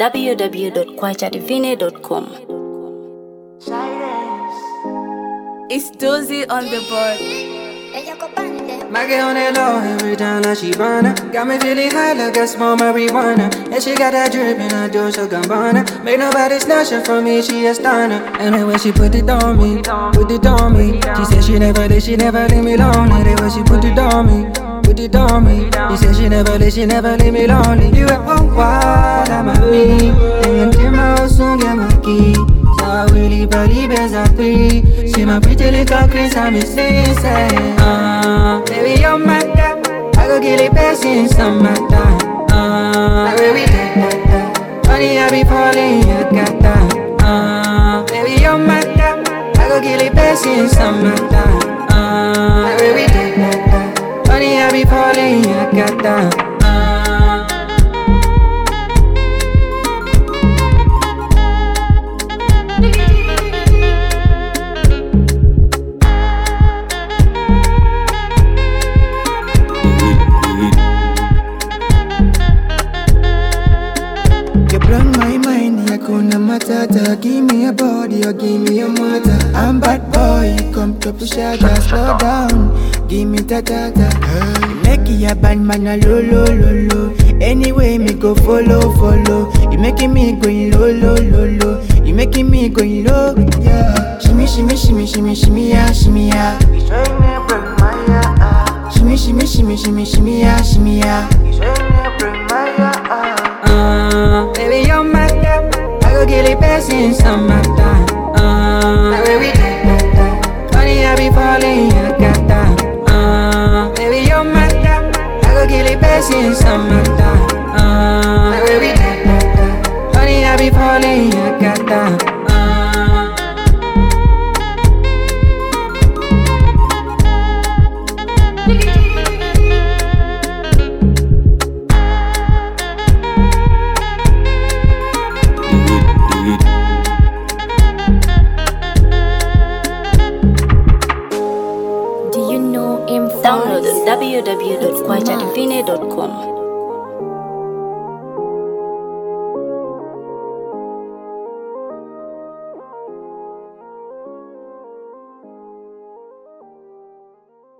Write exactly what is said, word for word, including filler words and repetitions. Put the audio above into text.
w w w dot kwacha divine dot com. It's Dozy on the board. My girl on that low every time that she burn her. Got me feeling high like I smoke marijuana. And she got that drip in her Dolce and Gabbana. Make nobody snatch her from me, she a stunner. And the way she put it on me, put it on me. She said she never did, she never leave me lonely. The way she put it on me, put it on me. She said she never did, she never leave me lonely. You are oh wild, I'm a me. And in my house soon get my key. So really believe as I three. See my pretty little Chris, I'm insane, say uh, baby, you're my guy. I go get it best in summertime. Uh, like where we take that, that. Honey, I be falling, you got that. Uh, baby, you're my guy. I go get it best in summertime. Uh, like where we take that, that. Honey, I be falling, you got that. Matata, give me a body or give me a mother. I'm bad boy, come to push out, slow down. Give me ta ta ta. Hey. Make it a bad man a low low low low. Anyway me go follow follow. You making me going low low low low. You making me going low, yeah. Shimmy shimmy shimmy shimmy shimmy ya shimmy ya. Shimmy shimmy shimmy shimmy shimmy ya shimmy ya. Uh, baby you're my girl. I go get it best in summertime. Uh, like where we take that, that. Honey, I be falling, you got that. Uh, baby, you're my girl. I go get it best in summertime. Uh, like where we take that, that. Honey, I be falling, you got that. Download on w w w dot kwacha divine dot com.